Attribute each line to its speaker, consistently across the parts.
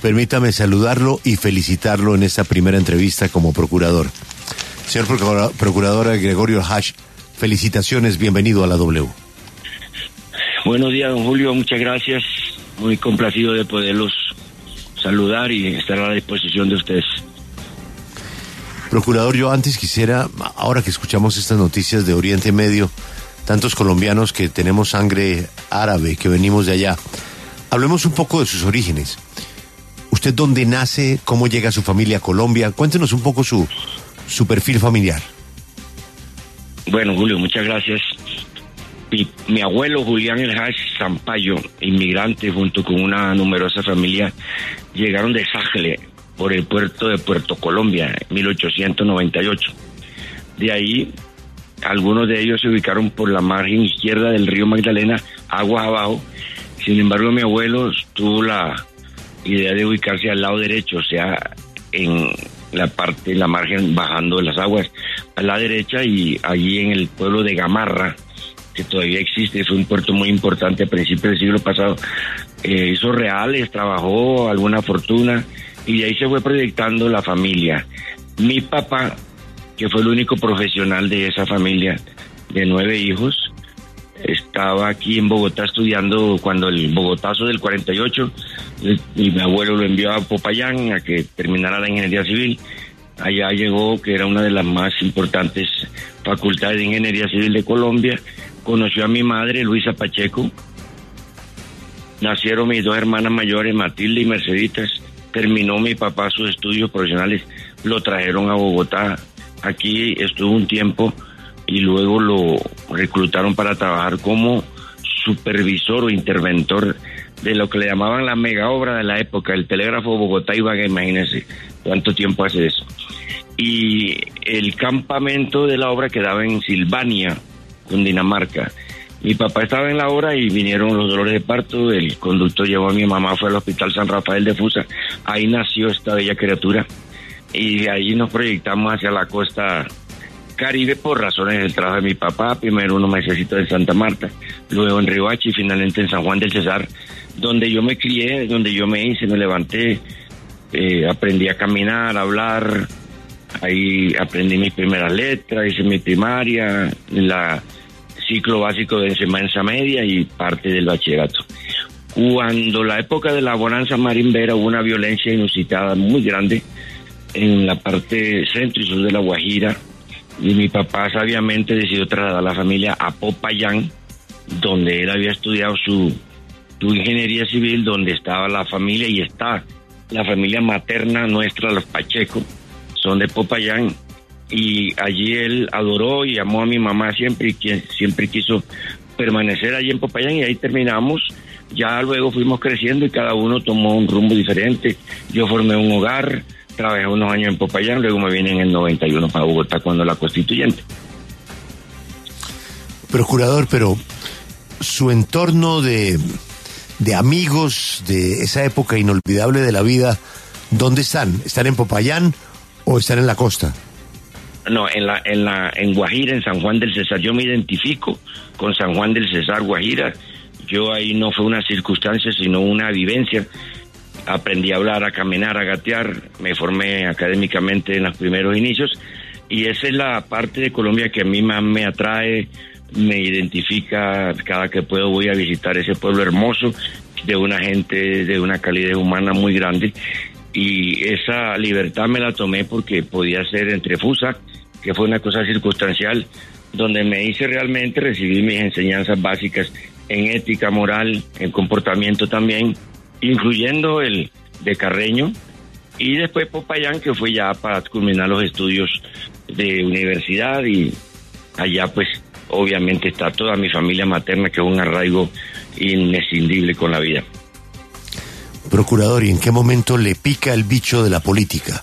Speaker 1: Permítame saludarlo y felicitarlo en esta primera entrevista como procurador. Señor Procurador Gregorio Hash, felicitaciones, bienvenido a la W.
Speaker 2: Buenos días, don Julio, muchas gracias. Muy complacido de poderlos saludar y estar a la disposición de ustedes.
Speaker 1: Procurador, yo antes quisiera, ahora que escuchamos estas noticias de Oriente Medio, tantos colombianos que tenemos sangre árabe, que venimos de allá, hablemos un poco de sus orígenes. ¿Usted dónde nace? ¿Cómo llega su familia a Colombia? Cuéntenos un poco su perfil familiar.
Speaker 2: Bueno, Julio, muchas gracias. Mi abuelo Julián El Hash Zampayo, inmigrante junto con una numerosa familia, llegaron de Sagle por el puerto de Puerto Colombia en 1898. De ahí, algunos de ellos se ubicaron por la margen izquierda del río Magdalena, aguas abajo. Sin embargo, mi abuelo tuvo la idea de ubicarse al lado derecho, o sea, en la margen bajando de las aguas a la derecha, y allí en el pueblo de Gamarra, que todavía existe, fue un puerto muy importante a principios del siglo pasado, hizo reales, trabajó alguna fortuna, y de ahí se fue proyectando la familia. Mi papá, que fue el único profesional de esa familia de 9 hijos, estaba aquí en Bogotá estudiando cuando el Bogotazo del 48, y mi abuelo lo envió a Popayán a que terminara la ingeniería civil. Allá llegó, que era una de las más importantes facultades de ingeniería civil de Colombia. Conoció a mi madre, Luisa Pacheco. Nacieron mis 2 hermanas mayores, Matilde y Merceditas. Terminó mi papá sus estudios profesionales, lo trajeron a Bogotá. Aquí estuvo un tiempo y luego lo reclutaron para trabajar como supervisor o interventor de lo que le llamaban la mega obra de la época, el telégrafo Bogotá-Ibagué, imagínense cuánto tiempo hace eso. Y el campamento de la obra quedaba en Silvania, Cundinamarca. Mi papá estaba en la obra y vinieron los dolores de parto, el conductor llevó a mi mamá, fue al hospital San Rafael de Fusa, ahí nació esta bella criatura, y de ahí nos proyectamos hacia la costa Caribe por razones del trabajo de mi papá, primero unos mesecitos en Santa Marta, luego en Riohacha y finalmente en San Juan del Cesar, donde yo me crié, donde yo me levanté, aprendí a caminar, a hablar, ahí aprendí mis primeras letras, hice mi primaria, ciclo básico de enseñanza media y parte del bachillerato. Cuando la época de la bonanza marimbera hubo una violencia inusitada muy grande en la parte centro y sur de La Guajira, y mi papá sabiamente decidió trasladar a la familia a Popayán, donde él había estudiado su ingeniería civil, donde estaba la familia y está la familia materna nuestra, los Pacheco, son de Popayán, y allí él adoró y amó a mi mamá siempre, y siempre quiso permanecer allí en Popayán, y ahí terminamos. Ya luego fuimos creciendo y cada uno tomó un rumbo diferente. Yo formé un hogar, trabajé unos años en Popayán, luego me vine en el 91 para Bogotá cuando la constituyente.
Speaker 1: Procurador, pero su entorno de amigos de esa época inolvidable de la vida, ¿dónde están? ¿Están en Popayán o están en la costa?
Speaker 2: No, en Guajira, en San Juan del Cesar. Yo me identifico con San Juan del Cesar, Guajira. Yo ahí no fue una circunstancia, sino una vivencia. Aprendí a hablar, a caminar, a gatear. Me formé académicamente en los primeros inicios. Y esa es la parte de Colombia que a mí más me atrae, me identifica. Cada que puedo voy a visitar ese pueblo hermoso, de una gente, de una calidez humana muy grande. Y esa libertad me la tomé porque podía ser entre Fusa, que fue una cosa circunstancial, donde me hice realmente recibir mis enseñanzas básicas en ética, moral, en comportamiento también, incluyendo el de Carreño, y después Popayán, que fue ya para culminar los estudios de universidad, y allá pues obviamente está toda mi familia materna, que es un arraigo inescindible con la vida.
Speaker 1: Procurador, ¿y en qué momento le pica el bicho de la política?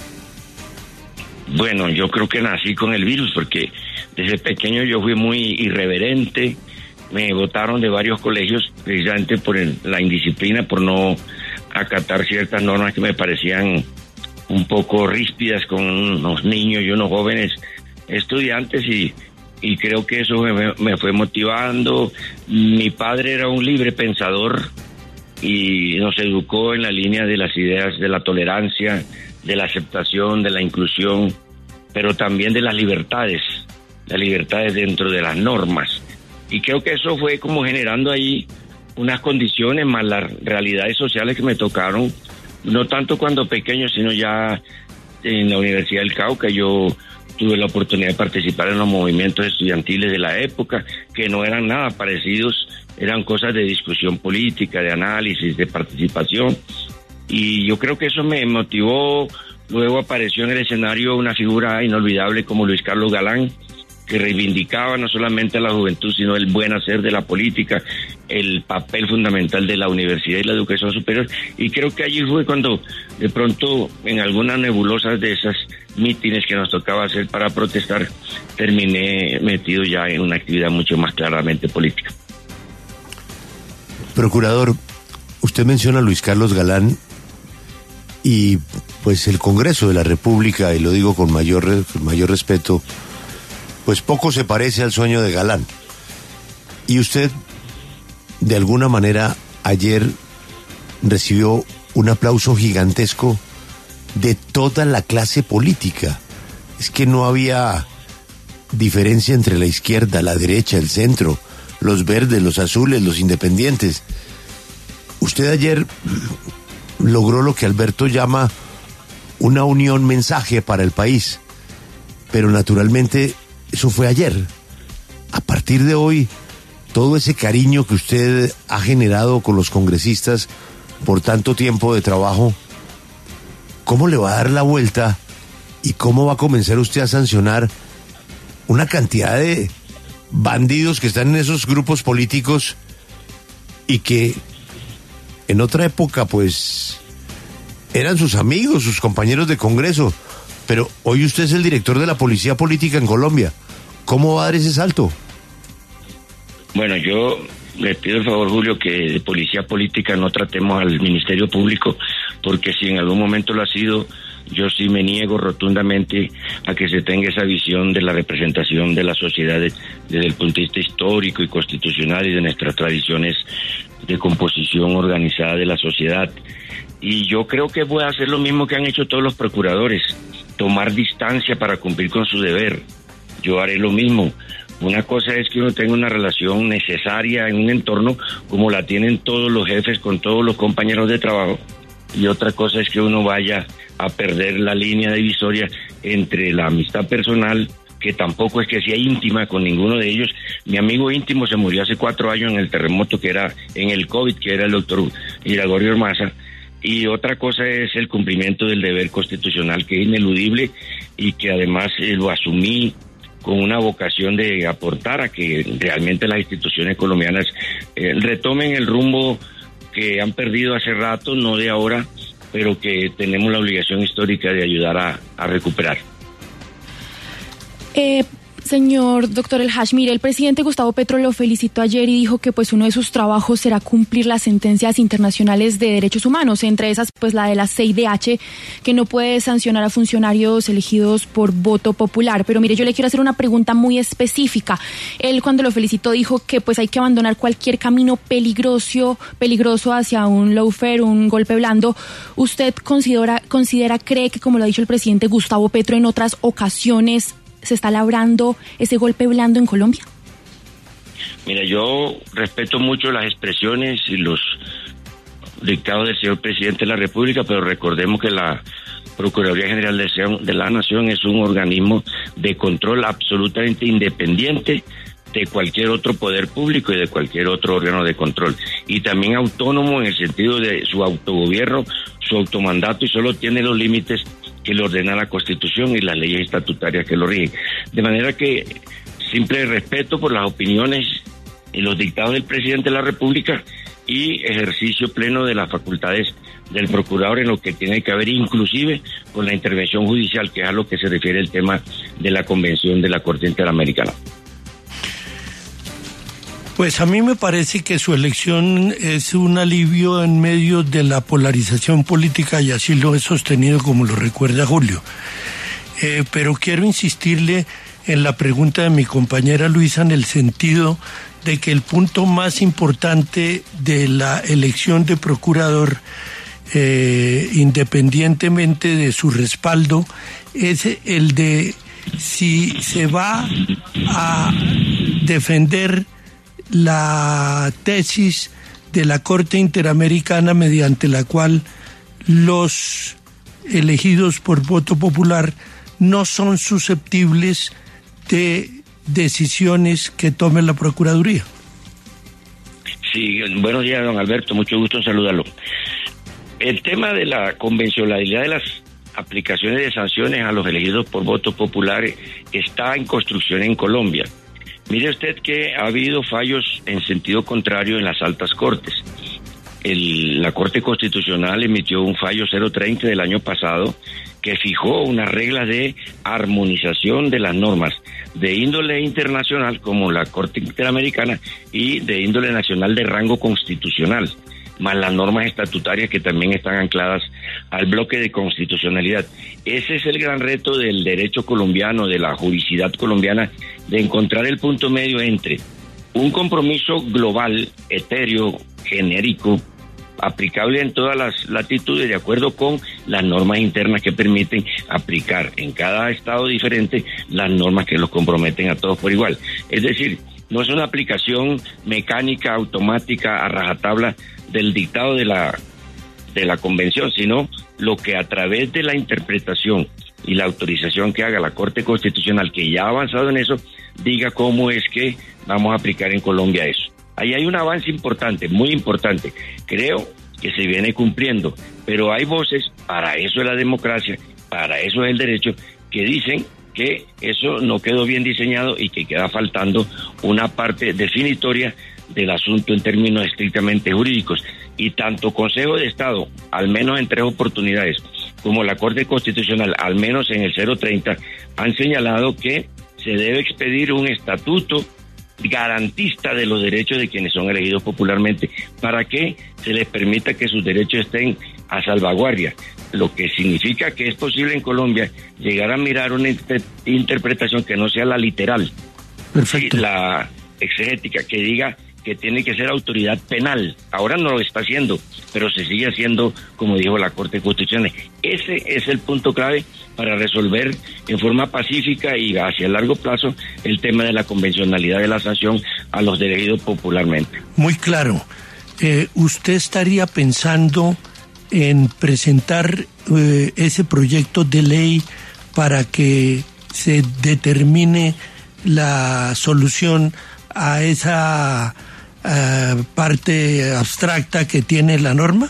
Speaker 2: Bueno, yo creo que nací con el virus, porque desde pequeño yo fui muy irreverente. Me botaron de varios colegios precisamente por la indisciplina, por no acatar ciertas normas que me parecían un poco ríspidas con unos niños y unos jóvenes estudiantes, y creo que eso me fue motivando. Mi padre era un libre pensador, y nos educó en la línea de las ideas de la tolerancia, de la aceptación, de la inclusión, pero también de las libertades dentro de las normas. Y creo que eso fue como generando ahí unas condiciones más las realidades sociales que me tocaron, no tanto cuando pequeño, sino ya en la Universidad del Cauca. Yo tuve la oportunidad de participar en los movimientos estudiantiles de la época, que no eran nada parecidos, eran cosas de discusión política, de análisis, de participación, y yo creo que eso me motivó. Luego apareció en el escenario una figura inolvidable como Luis Carlos Galán, que reivindicaba no solamente a la juventud, sino el buen hacer de la política, el papel fundamental de la universidad y la educación superior. Y creo que allí fue cuando, de pronto, en algunas nebulosas de esas mítines que nos tocaba hacer para protestar, terminé metido ya en una actividad mucho más claramente política.
Speaker 1: Procurador, usted menciona a Luis Carlos Galán y pues el Congreso de la República, y lo digo con mayor respeto, pues poco se parece al sueño de Galán. Y usted, de alguna manera, ayer recibió un aplauso gigantesco de toda la clase política. Es que no había diferencia entre la izquierda, la derecha, el centro, los verdes, los azules, los independientes. Usted ayer logró lo que Alberto llama una unión mensaje para el país, pero naturalmente eso fue ayer. A partir de hoy, todo ese cariño que usted ha generado con los congresistas por tanto tiempo de trabajo, ¿cómo le va a dar la vuelta y cómo va a comenzar usted a sancionar una cantidad de bandidos que están en esos grupos políticos y que en otra época pues eran sus amigos, sus compañeros de Congreso, pero hoy usted es el director de la Policía Política en Colombia? ¿Cómo va a dar ese salto?
Speaker 2: Bueno, yo le pido el favor, Julio, que de Policía Política no tratemos al Ministerio Público, porque si en algún momento lo ha sido, yo sí me niego rotundamente a que se tenga esa visión de la representación de la sociedad desde el punto de vista histórico y constitucional y de nuestras tradiciones de composición organizada de la sociedad. Y yo creo que voy a hacer lo mismo que han hecho todos los procuradores, tomar distancia para cumplir con su deber. Yo haré lo mismo. Una cosa es que uno tenga una relación necesaria en un entorno como la tienen todos los jefes con todos los compañeros de trabajo, y otra cosa es que uno vaya a perder la línea divisoria entre la amistad personal, que tampoco es que sea íntima con ninguno de ellos. Mi amigo íntimo se murió hace 4 años en el terremoto, que era en el COVID, que era el doctor Iragorio Ormaza, y otra cosa es el cumplimiento del deber constitucional, que es ineludible y que además lo asumí con una vocación de aportar a que realmente las instituciones colombianas retomen el rumbo que han perdido hace rato, no de ahora, pero que tenemos la obligación histórica de ayudar a recuperar.
Speaker 3: Señor doctor El Haj, mire, el presidente Gustavo Petro lo felicitó ayer y dijo que pues uno de sus trabajos será cumplir las sentencias internacionales de derechos humanos, entre esas pues la de la CIDH, que no puede sancionar a funcionarios elegidos por voto popular. Pero mire, yo le quiero hacer una pregunta muy específica. Él, cuando lo felicitó, dijo que pues hay que abandonar cualquier camino peligroso hacia un lawfare, un golpe blando. ¿Usted cree que, como lo ha dicho el presidente Gustavo Petro en otras ocasiones, se está labrando ese golpe blando en Colombia?
Speaker 2: Mira, yo respeto mucho las expresiones y los dictados del señor presidente de la República, pero recordemos que la Procuraduría General de la Nación es un organismo de control absolutamente independiente de cualquier otro poder público y de cualquier otro órgano de control, y también autónomo en el sentido de su autogobierno, su automandato, y solo tiene los límites que le ordena la Constitución y las leyes estatutarias que lo rigen. De manera que simple respeto por las opiniones y los dictados del presidente de la República y ejercicio pleno de las facultades del procurador en lo que tiene que ver inclusive con la intervención judicial, que es a lo que se refiere el tema de la Convención de la Corte Interamericana.
Speaker 4: Pues a mí me parece que su elección es un alivio en medio de la polarización política, y así lo he sostenido, como lo recuerda Julio. Pero quiero insistirle en la pregunta de mi compañera Luisa, en el sentido de que el punto más importante de la elección de procurador, independientemente de su respaldo, es el de si se va a defender la tesis de la Corte Interamericana mediante la cual los elegidos por voto popular no son susceptibles de decisiones que tome la Procuraduría.
Speaker 2: Sí, buenos días, don Alberto, mucho gusto en saludarlo. El tema de la convencionalidad de las aplicaciones de sanciones a los elegidos por voto popular está en construcción en Colombia. Mire usted que ha habido fallos en sentido contrario en las altas cortes. La Corte Constitucional emitió un fallo 030 del año pasado que fijó unas reglas de armonización de las normas de índole internacional, como la Corte Interamericana, y de índole nacional de rango constitucional, más las normas estatutarias que también están ancladas al bloque de constitucionalidad. Ese es el gran reto del derecho colombiano, de la juridicidad colombiana, de encontrar el punto medio entre un compromiso global, etéreo, genérico, aplicable en todas las latitudes, de acuerdo con las normas internas que permiten aplicar en cada estado diferente las normas que los comprometen a todos por igual. Es decir, no es una aplicación mecánica, automática, a rajatabla del dictado de la convención, sino lo que a través de la interpretación y la autorización que haga la Corte Constitucional, que ya ha avanzado en eso, diga cómo es que vamos a aplicar en Colombia eso. Ahí hay un avance importante, muy importante. Creo que se viene cumpliendo, pero hay voces, para eso es la democracia, para eso es el derecho, que dicen que eso no quedó bien diseñado y que queda faltando una parte definitoria del asunto en términos estrictamente jurídicos. Y tanto Consejo de Estado, al menos en 3 oportunidades, como la Corte Constitucional, al menos en el 030, han señalado que se debe expedir un estatuto garantista de los derechos de quienes son elegidos popularmente, para que se les permita que sus derechos estén a salvaguardia, lo que significa que es posible en Colombia llegar a mirar una interpretación que no sea la literal, la exegética, que diga que tiene que ser autoridad penal. Ahora no lo está haciendo, pero se sigue haciendo, como dijo la Corte Constitucional. Ese es el punto clave para resolver en forma pacífica y hacia largo plazo el tema de la convencionalidad de la sanción a los elegidos popularmente.
Speaker 4: Muy claro. ¿Usted estaría pensando en presentar ese proyecto de ley para que se determine la solución a esa parte abstracta que tiene la norma?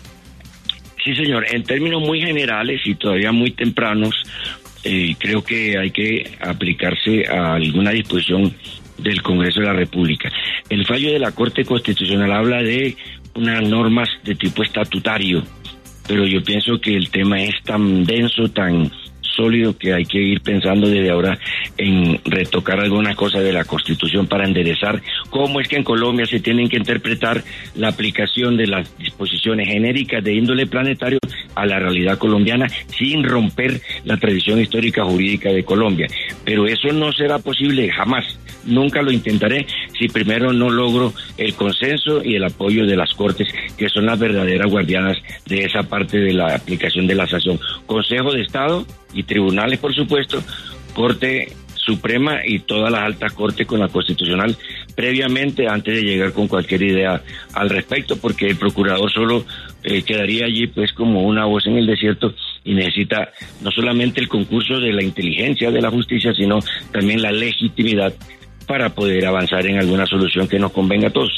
Speaker 2: Sí, señor. En términos muy generales y todavía muy tempranos, creo que hay que aplicarse a alguna disposición del Congreso de la República. El fallo de la Corte Constitucional habla de unas normas de tipo estatutario, pero yo pienso que el tema es tan denso, tan sólido, que hay que ir pensando desde ahora en retocar algunas cosas de la Constitución para enderezar cómo es que en Colombia se tienen que interpretar la aplicación de las disposiciones genéricas de índole planetario a la realidad colombiana sin romper la tradición histórica jurídica de Colombia. Pero eso no será posible jamás. Nunca lo intentaré si primero no logro el consenso y el apoyo de las Cortes, que son las verdaderas guardianas de esa parte de la aplicación de la sanción. Consejo de Estado y tribunales, por supuesto, Corte Suprema y todas las altas cortes con la Constitucional previamente, antes de llegar con cualquier idea al respecto, porque el procurador solo quedaría allí pues como una voz en el desierto, y necesita no solamente el concurso de la inteligencia de la justicia, sino también la legitimidad para poder avanzar en alguna solución que nos convenga a todos.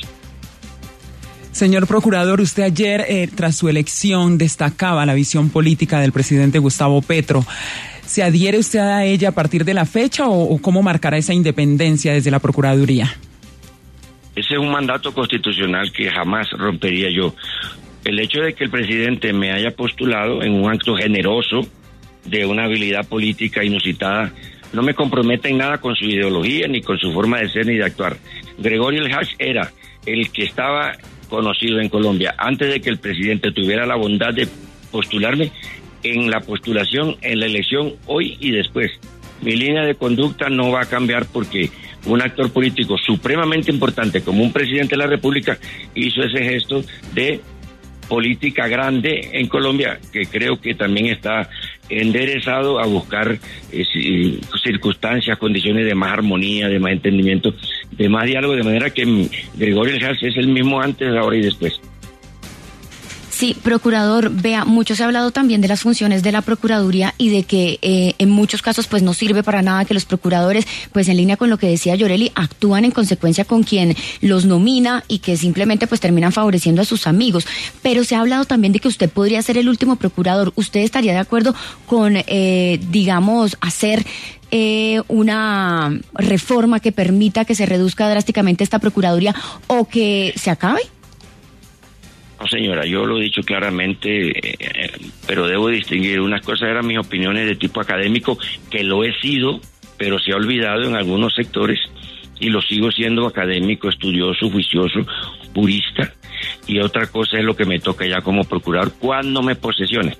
Speaker 5: Señor procurador, usted ayer, tras su elección, destacaba la visión política del presidente Gustavo Petro. ¿Se adhiere usted a ella a partir de la fecha o cómo marcará esa independencia desde la Procuraduría?
Speaker 2: Ese es un mandato constitucional que jamás rompería yo. El hecho de que el presidente me haya postulado en un acto generoso de una habilidad política inusitada no me compromete en nada con su ideología, ni con su forma de ser ni de actuar. Gregorio El Hach era el que estaba conocido en Colombia antes de que el presidente tuviera la bondad de postularme, en la postulación, en la elección, hoy y después. mi línea de conducta no va a cambiar porque un actor político supremamente importante como un presidente de la República hizo ese gesto de política grande en Colombia, que creo que también está enderezado a buscar circunstancias, condiciones de más armonía, de más entendimiento, de más diálogo, de manera que Gregorio Eljas es el mismo antes, ahora y después.
Speaker 6: Sí, procurador, vea, mucho se ha hablado también de las funciones de la Procuraduría y de que en muchos casos pues no sirve para nada que los procuradores, pues en línea con lo que decía Yoreli, actúan en consecuencia con quien los nomina y que simplemente pues terminan favoreciendo a sus amigos. Pero se ha hablado también de que usted podría ser el último procurador. ¿Usted estaría de acuerdo con, digamos, hacer una reforma que permita que se reduzca drásticamente esta Procuraduría o que se acabe?
Speaker 2: No, señora, yo lo he dicho claramente, pero debo distinguir. Unas cosas eran mis opiniones de tipo académico, que lo he sido, pero se ha olvidado en algunos sectores, y lo sigo siendo académico, estudioso, juicioso, purista, y otra cosa es lo que me toca ya como procurador cuando me posesione.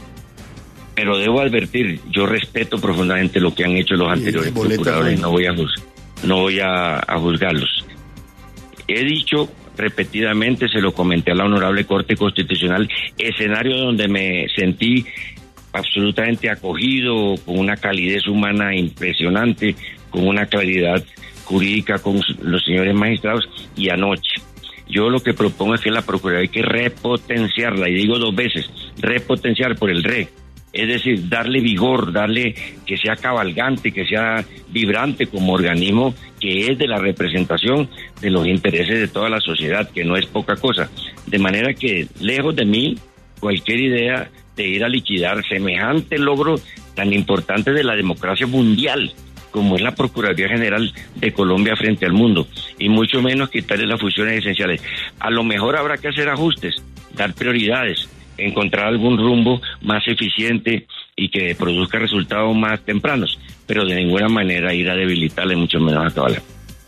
Speaker 2: Pero debo advertir, yo respeto profundamente lo que han hecho los anteriores procuradores, no voy a juzgarlos. He dicho repetidamente, se lo comenté a la Honorable Corte Constitucional, escenario donde me sentí absolutamente acogido, con una calidez humana impresionante, con una claridad jurídica con los señores magistrados, y anoche. Yo lo que propongo es que la Procuraduría hay que repotenciarla, y digo 2 veces, repotenciar por el re. Es decir, darle vigor, darle que sea cabalgante, que sea vibrante como organismo que es de la representación de los intereses de toda la sociedad, que no es poca cosa. De manera que, lejos de mí, cualquier idea de ir a liquidar semejante logro tan importante de la democracia mundial, como es la Procuraduría General de Colombia frente al mundo, y mucho menos quitarle las funciones esenciales. A lo mejor habrá que hacer ajustes, dar prioridades, encontrar algún rumbo más eficiente y que produzca resultados más tempranos, pero de ninguna manera ir a debilitarle, mucho menos a acabarla.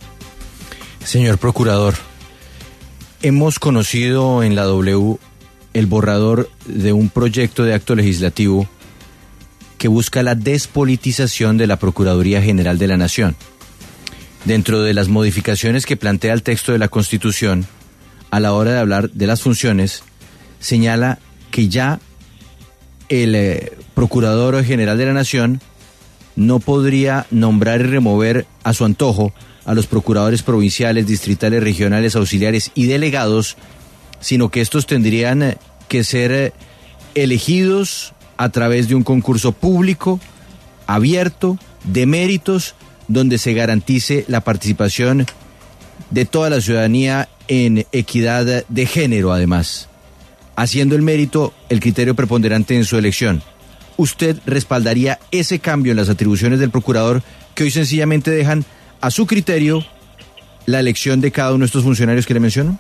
Speaker 7: Señor procurador, hemos conocido en la W el borrador de un proyecto de acto legislativo que busca la despolitización de la Procuraduría General de la Nación. Dentro de las modificaciones que plantea el texto de la Constitución, a la hora de hablar de las funciones, señala que ya el Procurador General de la Nación no podría nombrar y remover a su antojo a los procuradores provinciales, distritales, regionales, auxiliares y delegados, sino que estos tendrían que ser elegidos a través de un concurso público, abierto, de méritos, donde se garantice la participación de toda la ciudadanía en equidad de género, además, haciendo el mérito el criterio preponderante en su elección. ¿Usted respaldaría ese cambio en las atribuciones del procurador que hoy sencillamente dejan a su criterio la elección de cada uno de estos funcionarios que le menciono?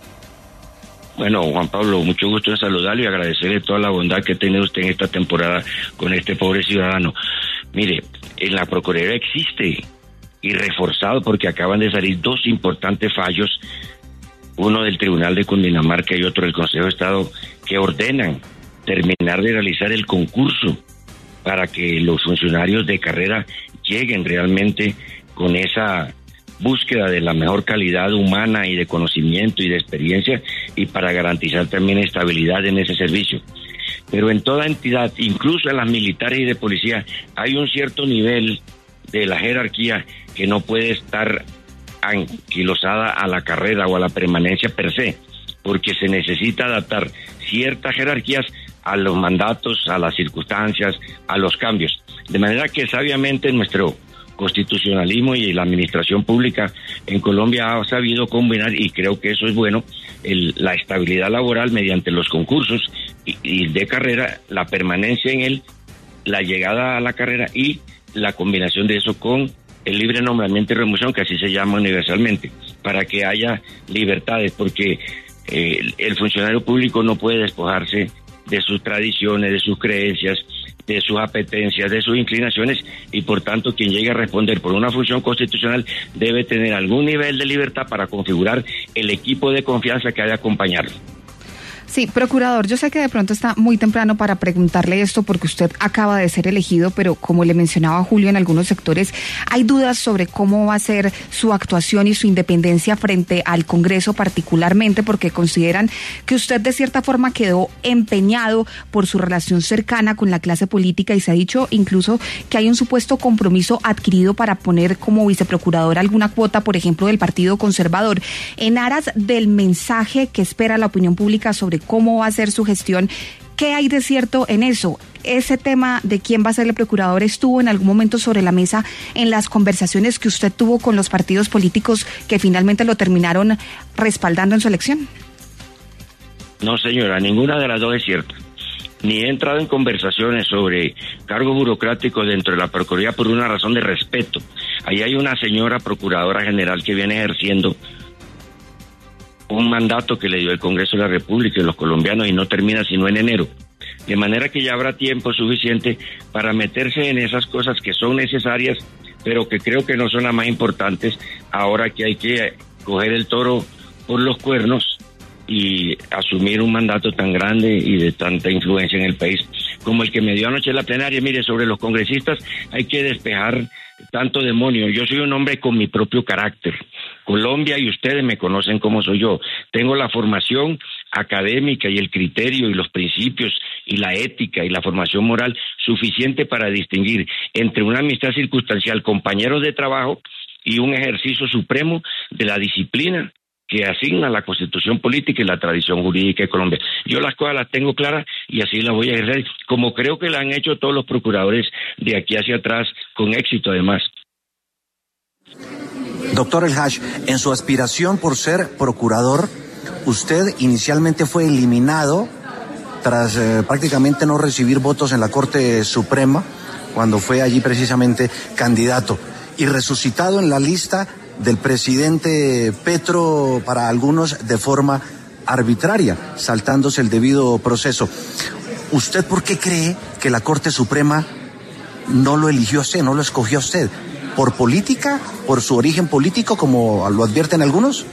Speaker 2: Bueno, Juan Pablo, mucho gusto en saludarlo y agradecerle toda la bondad que ha tenido usted en esta temporada con este pobre ciudadano. Mire, en la Procuraduría existe, y reforzado porque acaban de salir 2 importantes fallos, uno del Tribunal de Cundinamarca y otro del Consejo de Estado, que ordenan terminar de realizar el concurso para que los funcionarios de carrera lleguen realmente con esa búsqueda de la mejor calidad humana y de conocimiento y de experiencia, y para garantizar también estabilidad en ese servicio. Pero en toda entidad, incluso en las militares y de policía, hay un cierto nivel de la jerarquía que no puede estar anquilosada a la carrera o a la permanencia per se, porque se necesita adaptar ciertas jerarquías a los mandatos, a las circunstancias, a los cambios. De manera que sabiamente nuestro constitucionalismo y la administración pública en Colombia ha sabido combinar, y creo que eso es bueno, la estabilidad laboral mediante los concursos y de carrera, la permanencia en él, la llegada a la carrera y la combinación de eso con el libre nombramiento y remoción, que así se llama universalmente, para que haya libertades, porque el funcionario público no puede despojarse de sus tradiciones, de sus creencias, de sus apetencias, de sus inclinaciones, y por tanto quien llegue a responder por una función constitucional debe tener algún nivel de libertad para configurar el equipo de confianza que ha de acompañarlo.
Speaker 8: Sí, procurador, yo sé que de pronto está muy temprano para preguntarle esto porque usted acaba de ser elegido, pero como le mencionaba Julio, en algunos sectores hay dudas sobre cómo va a ser su actuación y su independencia frente al Congreso, particularmente porque consideran que usted de cierta forma quedó empeñado por su relación cercana con la clase política y se ha dicho incluso que hay un supuesto compromiso adquirido para poner como viceprocurador alguna cuota, por ejemplo, del Partido Conservador. En aras del mensaje que espera la opinión pública sobre cómo va a ser su gestión, ¿qué hay de cierto en eso? ¿Ese tema de quién va a ser el procurador estuvo en algún momento sobre la mesa en las conversaciones que usted tuvo con los partidos políticos que finalmente lo terminaron respaldando en su elección?
Speaker 2: No, señora, ninguna de las dos es cierta. Ni he entrado en conversaciones sobre cargos burocráticos dentro de la Procuraduría por una razón de respeto. Ahí hay una señora procuradora general que viene ejerciendo un mandato que le dio el Congreso de la República y los colombianos y no termina sino en enero. De manera que ya habrá tiempo suficiente para meterse en esas cosas que son necesarias, pero que creo que no son las más importantes ahora que hay que coger el toro por los cuernos y asumir un mandato tan grande y de tanta influencia en el país como el que me dio anoche en la plenaria. Mire, sobre los congresistas hay que despejar tanto demonio. Yo soy un hombre con mi propio carácter. Colombia y ustedes me conocen como soy yo. Tengo la formación académica y el criterio y los principios y la ética y la formación moral suficiente para distinguir entre una amistad circunstancial, compañeros de trabajo y un ejercicio supremo de la disciplina que asigna la Constitución política y la tradición jurídica de Colombia. Yo las cosas las tengo claras y así las voy a ejercer, como creo que la han hecho todos los procuradores de aquí hacia atrás, con éxito además.
Speaker 9: Doctor El Haj, en su aspiración por ser procurador, usted inicialmente fue eliminado tras prácticamente no recibir votos en la Corte Suprema, cuando fue allí precisamente candidato, y resucitado en la lista del presidente Petro, para algunos de forma arbitraria, saltándose el debido proceso. ¿Usted por qué cree que la Corte Suprema no lo eligió a usted, no lo escogió a usted? ¿Por política? ¿Por su origen político, como lo advierten algunos?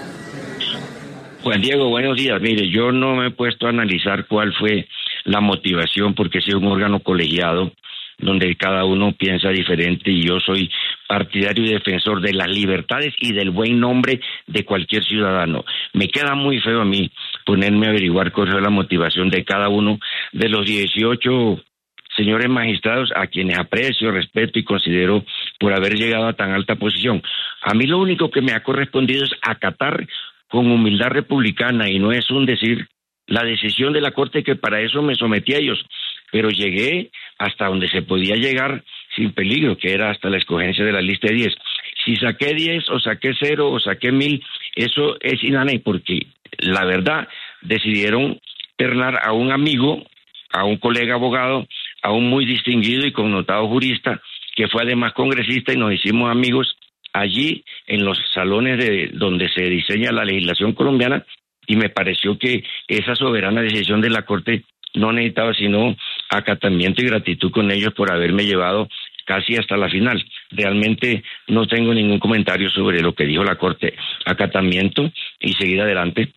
Speaker 2: Juan Diego, buenos días. Mire, yo no me he puesto a analizar cuál fue la motivación, porque es un órgano colegiado donde cada uno piensa diferente y yo soy partidario y defensor de las libertades y del buen nombre de cualquier ciudadano. Me queda muy feo a mí ponerme a averiguar cuál fue la motivación de cada uno de los 18 señores magistrados a quienes aprecio, respeto y considero por haber llegado a tan alta posición. A mí lo único que me ha correspondido es acatar con humildad republicana, y no es un decir, la decisión de la Corte, que para eso me sometí a ellos, pero llegué hasta donde se podía llegar sin peligro, que era hasta la escogencia de la lista de 10. Si saqué 10 o saqué 0 o saqué 1000, eso es inane, porque la verdad decidieron ternar a un amigo, a un colega abogado, a un muy distinguido y connotado jurista, que fue además congresista, y nos hicimos amigos allí en los salones de donde se diseña la legislación colombiana, y me pareció que esa soberana decisión de la Corte no necesitaba sino acatamiento y gratitud con ellos por haberme llevado casi hasta la final. Realmente no tengo ningún comentario sobre lo que dijo la Corte. Acatamiento y seguir adelante.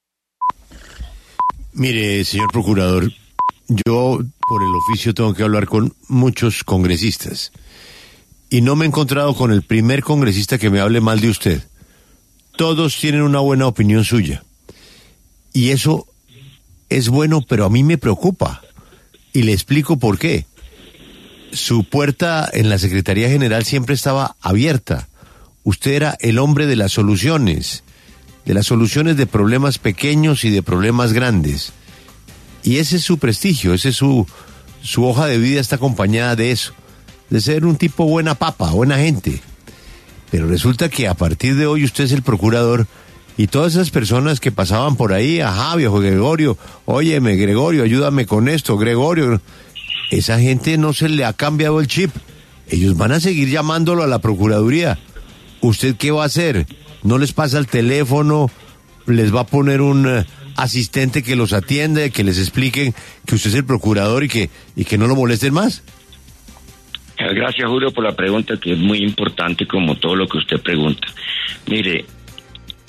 Speaker 1: Mire, señor procurador, yo por el oficio tengo que hablar con muchos congresistas y no me he encontrado con el primer congresista que me hable mal de usted. Todos tienen una buena opinión suya y eso es bueno, pero a mí me preocupa y le explico por qué. Su puerta en la Secretaría General siempre estaba abierta. Usted era el hombre de las soluciones de problemas pequeños y de problemas grandes. Y ese es su prestigio, ese es su hoja de vida, está acompañada de eso, de ser un tipo buena papa, buena gente. Pero resulta que a partir de hoy usted es el procurador y todas esas personas que pasaban por ahí, ajá, viejo Gregorio, óyeme, Gregorio, ayúdame con esto, Gregorio, esa gente no se le ha cambiado el chip. Ellos van a seguir llamándolo a la Procuraduría. ¿Usted qué va a hacer? ¿No les pasa el teléfono? ¿Les va a poner un asistente que los atienda, que les expliquen que usted es el procurador y que no lo molesten más?
Speaker 2: Gracias, Julio, por la pregunta, que es muy importante como todo lo que usted pregunta. Mire,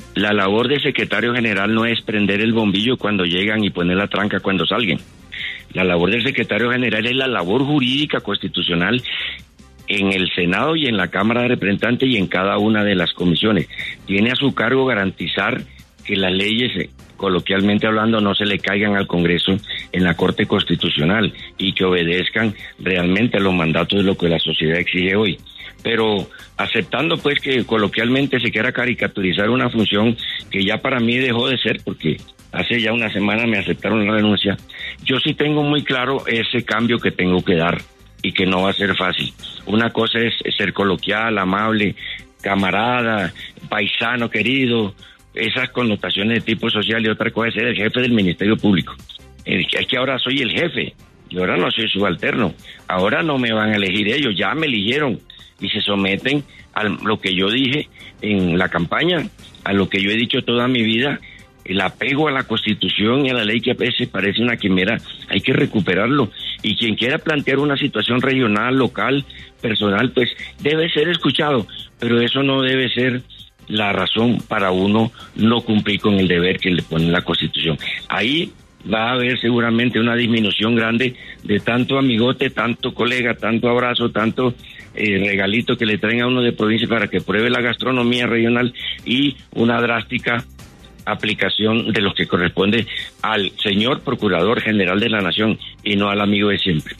Speaker 2: La labor de secretario general no es prender el bombillo cuando llegan y poner la tranca cuando salgan. La labor del secretario general es la labor jurídica constitucional en el Senado y en la Cámara de Representantes y en cada una de las comisiones. Tiene a su cargo garantizar que las leyes, coloquialmente hablando, no se le caigan al Congreso en la Corte Constitucional y que obedezcan realmente a los mandatos de lo que la sociedad exige hoy. Pero aceptando pues que coloquialmente se quiera caricaturizar una función que ya para mí dejó de ser, porque hace ya una semana me aceptaron la renuncia, yo sí tengo muy claro ese cambio que tengo que dar y que no va a ser fácil. Una cosa es ser coloquial, amable, camarada, paisano querido, esas connotaciones de tipo social, y otra cosa es ser el jefe del Ministerio Público. Es que ahora soy el jefe y ahora no soy subalterno. Ahora no me van a elegir ellos, ya me eligieron y se someten a lo que yo dije en la campaña, a lo que yo he dicho toda mi vida. El apego a la Constitución y a la ley, que a veces parece una quimera, hay que recuperarlo. Y quien quiera plantear una situación regional, local, personal, pues debe ser escuchado, pero eso no debe ser la razón para uno no cumplir con el deber que le pone la Constitución. Ahí va a haber seguramente una disminución grande de tanto amigote, tanto colega, tanto abrazo, tanto regalito que le traen a uno de provincia para que pruebe la gastronomía regional, y una drástica aplicación de lo que corresponde al señor Procurador General de la Nación y no al amigo de siempre.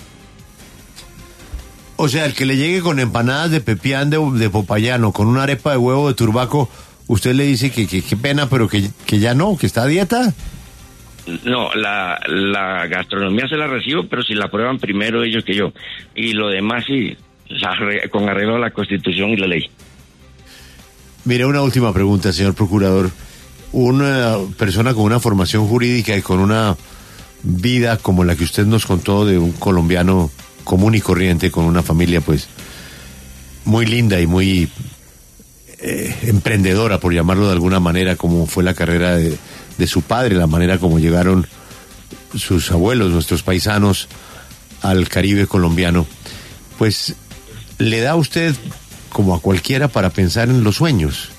Speaker 1: O sea, el que le llegue con empanadas de pepián de Popayán o con una arepa de huevo de Turbaco, usted le dice que qué pena, pero que ya no, que está a dieta.
Speaker 2: No, la gastronomía se la recibo, pero si la prueban primero ellos que yo. Y lo demás sí, con arreglo a la Constitución y la ley.
Speaker 1: Mire, una última pregunta, señor Procurador. Una persona con una formación jurídica y con una vida como la que usted nos contó, de un colombiano común y corriente, con una familia pues muy linda y muy emprendedora, por llamarlo de alguna manera, como fue la carrera de su padre, la manera como llegaron sus abuelos, nuestros paisanos, al Caribe colombiano, pues le da a usted, como a cualquiera, para pensar en los sueños.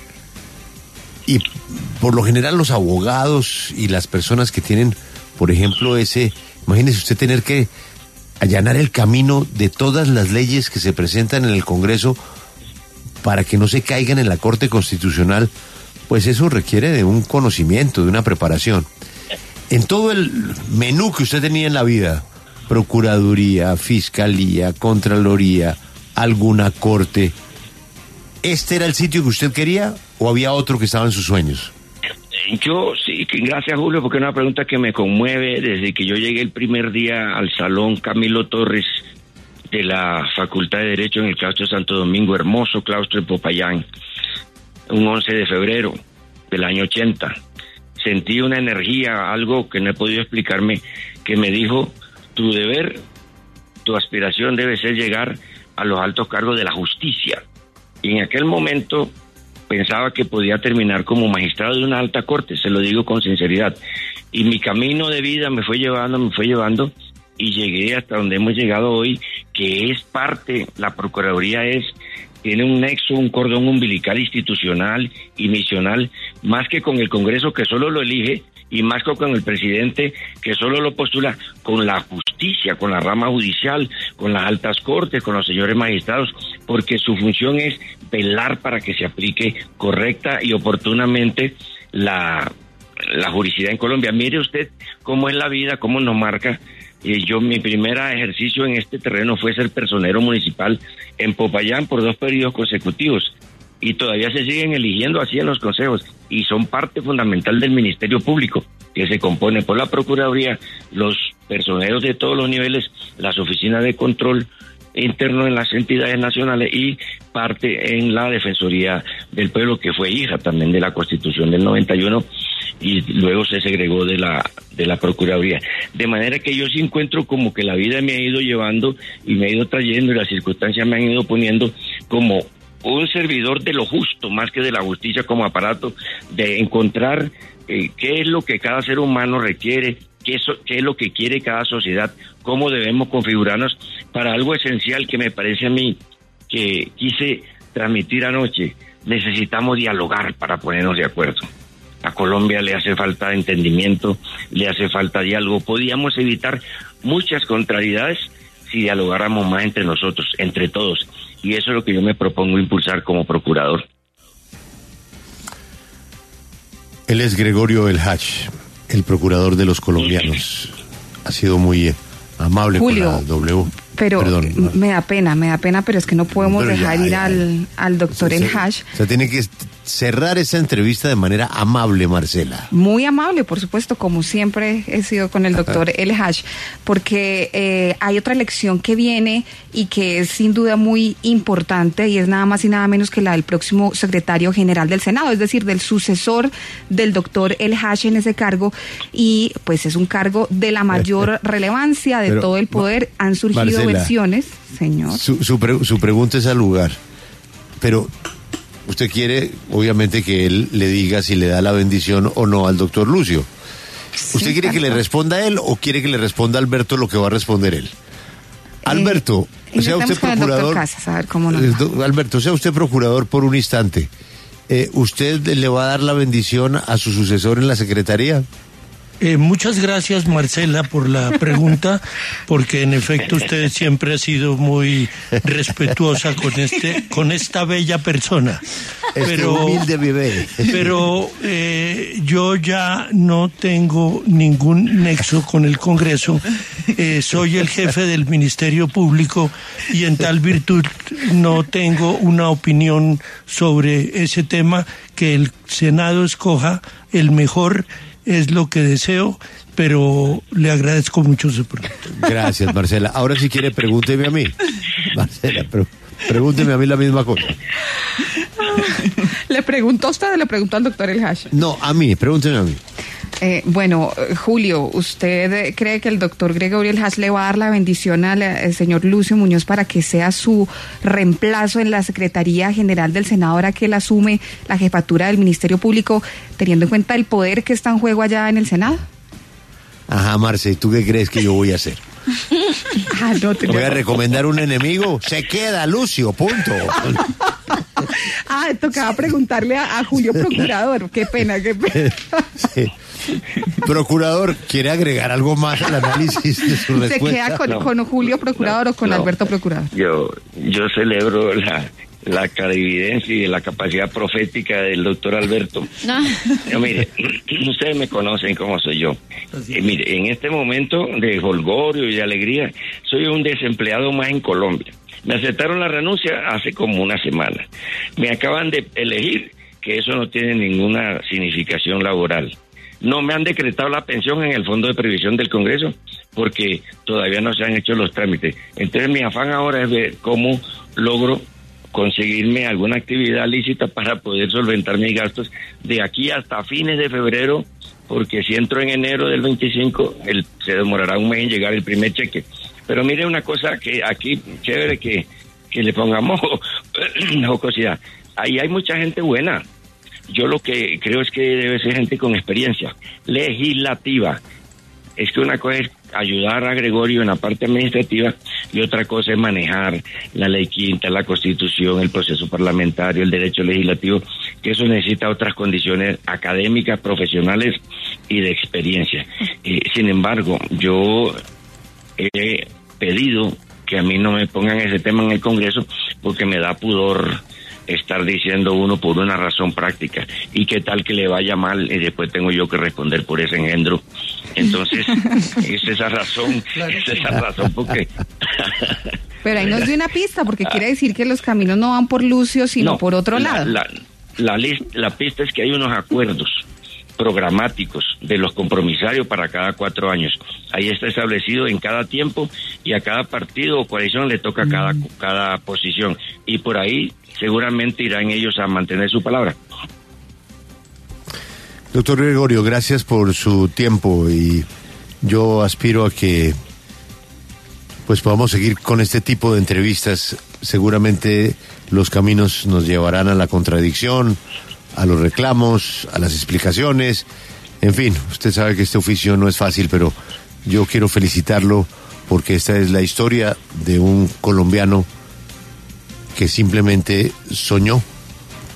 Speaker 1: Y por lo general los abogados y las personas que tienen, por ejemplo, imagínese usted tener que allanar el camino de todas las leyes que se presentan en el Congreso para que no se caigan en la Corte Constitucional, pues eso requiere de un conocimiento, de una preparación. En todo el menú que usted tenía en la vida, Procuraduría, Fiscalía, Contraloría, alguna corte, ¿este era el sitio que usted quería o había otro que estaba en sus sueños?
Speaker 2: Yo sí, gracias Julio, porque es una pregunta que me conmueve. Desde que yo llegué el primer día al Salón Camilo Torres de la Facultad de Derecho en el claustro de Santo Domingo, hermoso claustro de Popayán, un 11 de febrero del año 80, sentí una energía, algo que no he podido explicarme, que me dijo: tu deber, tu aspiración debe ser llegar a los altos cargos de la justicia. Y en aquel momento pensaba que podía terminar como magistrado de una alta corte, se lo digo con sinceridad. Y mi camino de vida me fue llevando y llegué hasta donde hemos llegado hoy, que es parte, la Procuraduría tiene un nexo, un cordón umbilical institucional y misional, más que con el Congreso, que solo lo elige, y más que con el presidente, que solo lo postula, con la justicia, con la rama judicial, con las altas cortes, con los señores magistrados, porque su función es velar para que se aplique correcta y oportunamente la jurisprudencia en Colombia. Mire usted cómo es la vida, cómo nos marca. Mi primer ejercicio en este terreno fue ser personero municipal en Popayán por 2 periodos consecutivos, y todavía se siguen eligiendo así en los consejos, y son parte fundamental del Ministerio Público, que se compone por la Procuraduría, los personeros de todos los niveles, las oficinas de control interno en las entidades nacionales y parte en la Defensoría del Pueblo, que fue hija también de la Constitución del 91 y luego se segregó de la Procuraduría. De manera que yo sí encuentro como que la vida me ha ido llevando y me ha ido trayendo, y las circunstancias me han ido poniendo como un servidor de lo justo, más que de la justicia como aparato, de encontrar qué es lo que cada ser humano requiere, qué es lo que quiere cada sociedad, cómo debemos configurarnos para algo esencial que me parece a mí que quise transmitir anoche. necesitamos dialogar para ponernos de acuerdo. A Colombia le hace falta entendimiento, le hace falta diálogo. Podíamos evitar muchas contrariedades si dialogáramos más entre nosotros, entre todos. Y eso es lo que yo me propongo impulsar como procurador.
Speaker 1: Él es Gregorio El Hach, el procurador de los colombianos. Ha sido muy amable,
Speaker 8: Julio,
Speaker 1: con la W.
Speaker 8: Pero
Speaker 1: perdón.
Speaker 8: me da pena, pero es que no podemos dejar ir al doctor El Hach.
Speaker 1: O sea, tiene que cerrar esa entrevista de manera amable, Marcela.
Speaker 8: Muy amable, por supuesto, como siempre he sido con el doctor El Hach, porque hay otra elección que viene y que es sin duda muy importante, y es nada más y nada menos que la del próximo secretario general del Senado, es decir, del sucesor del doctor El Hach en ese cargo, y pues es un cargo de la mayor relevancia de todo el poder. Han surgido
Speaker 1: Marcela,
Speaker 8: versiones, señor.
Speaker 1: Su pregunta es al lugar, pero usted quiere, obviamente, que él le diga si le da la bendición o no al doctor Lucio. ¿Usted quiere que le responda a él o quiere que le responda a Alberto lo que va a responder él? Alberto, sea usted procurador.
Speaker 8: Casas, a ver cómo nos va.
Speaker 1: Alberto, sea usted procurador por un instante. ¿Usted le va a dar la bendición a su sucesor en la secretaría?
Speaker 4: Muchas gracias, Marcela, por la pregunta, porque en efecto usted siempre ha sido muy respetuosa con esta bella persona.
Speaker 1: Humilde bebé.
Speaker 4: Pero yo ya no tengo ningún nexo con el Congreso. Soy el jefe del Ministerio Público y en tal virtud no tengo una opinión sobre ese tema. Que el Senado escoja el mejor es lo que deseo, pero le agradezco mucho su pregunta.
Speaker 1: Gracias, Marcela. Ahora si quiere, pregúnteme a mí. Marcela, pregúnteme a mí la misma cosa.
Speaker 8: ¿Le preguntó a usted o le preguntó al doctor El Hach?
Speaker 1: No, a mí, pregúnteme a mí.
Speaker 8: Bueno, Julio, ¿usted cree que el doctor Gregorio El Hach le va a dar la bendición al señor Lucio Muñoz para que sea su reemplazo en la Secretaría General del Senado ahora que él asume la jefatura del Ministerio Público, teniendo en cuenta el poder que está en juego allá en el Senado?
Speaker 1: Ajá, Marce, ¿y tú qué crees que yo voy a hacer? ¿Voy a recomendar un enemigo? Se queda Lucio, punto.
Speaker 8: Tocaba preguntarle a Julio Procurador. Qué pena.
Speaker 1: Sí. Procurador, ¿quiere agregar algo más al análisis de su respuesta?
Speaker 8: ¿Se queda con Julio Procurador o con Alberto Procurador?
Speaker 2: Yo celebro la clarividencia y la capacidad profética del doctor Alberto. Mire, ustedes me conocen cómo soy yo. Mire, en este momento de jolgorio y de alegría, soy un desempleado más en Colombia. Me aceptaron la renuncia hace como una semana. Me acaban de elegir, que eso no tiene ninguna significación laboral. No me han decretado la pensión en el Fondo de Previsión del Congreso, porque todavía no se han hecho los trámites. Entonces mi afán ahora es ver cómo logro conseguirme alguna actividad lícita para poder solventar mis gastos de aquí hasta fines de febrero, porque si entro en enero del 25, se demorará un mes en llegar el primer cheque. Pero mire una cosa que aquí, chévere que le pongamos jocosidad. Ahí hay mucha gente buena. Yo lo que creo es que debe ser gente con experiencia legislativa. Es que una cosa es ayudar a Gregorio en la parte administrativa y otra cosa es manejar la ley quinta, la Constitución, el proceso parlamentario, el derecho legislativo, que eso necesita otras condiciones académicas, profesionales y de experiencia. Sin embargo, yo he pedido que a mí no me pongan ese tema en el Congreso porque me da pudor estar diciendo uno por una razón práctica. Y qué tal que le vaya mal y después tengo yo que responder por ese engendro. Entonces, es esa razón porque...
Speaker 8: Pero ahí nos dio una pista, porque quiere decir que los caminos no van por Lucio, sino por otro lado.
Speaker 2: La pista es que hay unos acuerdos programáticos de los compromisarios para cada 4 años. Ahí está establecido en cada tiempo y a cada partido o coalición le toca cada posición. Y por ahí seguramente irán ellos a mantener su palabra.
Speaker 1: Doctor Gregorio, gracias por su tiempo y yo aspiro a que pues podamos seguir con este tipo de entrevistas. Seguramente los caminos nos llevarán a la contradicción, a los reclamos, a las explicaciones. En fin, usted sabe que este oficio no es fácil, pero yo quiero felicitarlo porque esta es la historia de un colombiano que simplemente soñó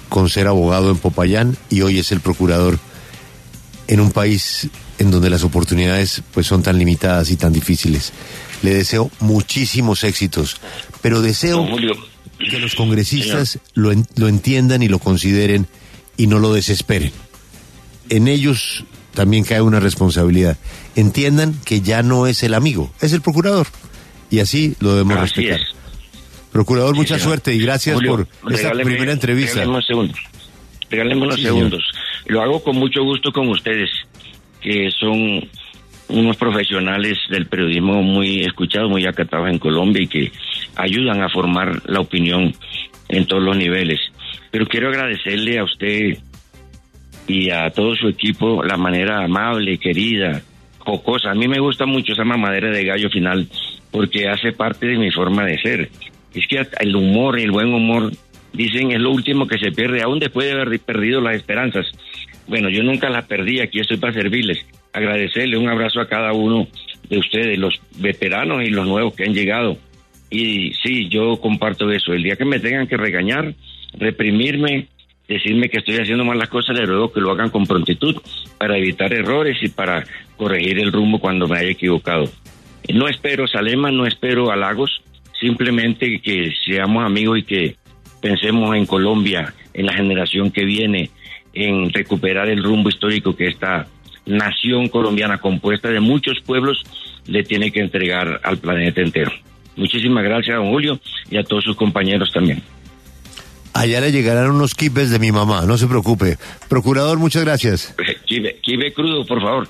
Speaker 1: con ser abogado en Popayán y hoy es el procurador en un país en donde las oportunidades pues son tan limitadas y tan difíciles. Le deseo muchísimos éxitos, pero deseo que los congresistas lo entiendan y lo consideren y no lo desesperen. En ellos también cae una responsabilidad. Entiendan que ya no es el amigo, es el procurador. Y así lo debemos respetar. Procurador, mucha suerte y gracias Julio, por esta primera entrevista.
Speaker 2: Regáleme unos segundos. Lo hago con mucho gusto con ustedes, que son unos profesionales del periodismo muy escuchados, muy acatados en Colombia y que ayudan a formar la opinión en todos los niveles. Pero quiero agradecerle a usted y a todo su equipo la manera amable, querida, jocosa. A mí me gusta mucho esa mamadera de gallo final porque hace parte de mi forma de ser. Es que el humor y el buen humor, dicen, es lo último que se pierde, aún después de haber perdido las esperanzas. Bueno, yo nunca las perdí, aquí estoy para servirles. Agradecerle un abrazo a cada uno de ustedes, los veteranos y los nuevos que han llegado. Y sí, yo comparto eso. El día que me tengan que regañar, reprimirme, decirme que estoy haciendo mal las cosas, les ruego que lo hagan con prontitud para evitar errores y para corregir el rumbo cuando me haya equivocado. No espero Salema, no espero halagos, simplemente que seamos amigos y que pensemos en Colombia, en la generación que viene, en recuperar el rumbo histórico que esta nación colombiana compuesta de muchos pueblos le tiene que entregar al planeta entero. Muchísimas gracias, don Julio, y a todos sus compañeros también.
Speaker 1: Allá le llegarán unos kibes de mi mamá, no se preocupe. Procurador, muchas gracias.
Speaker 2: Kibe crudo, por favor.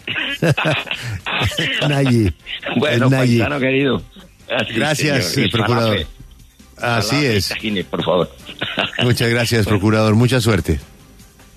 Speaker 1: Nayi.
Speaker 2: Bueno, paisano querido.
Speaker 1: Así, gracias, procurador. Así es.
Speaker 2: Por favor.
Speaker 1: Muchas gracias, procurador. Mucha suerte.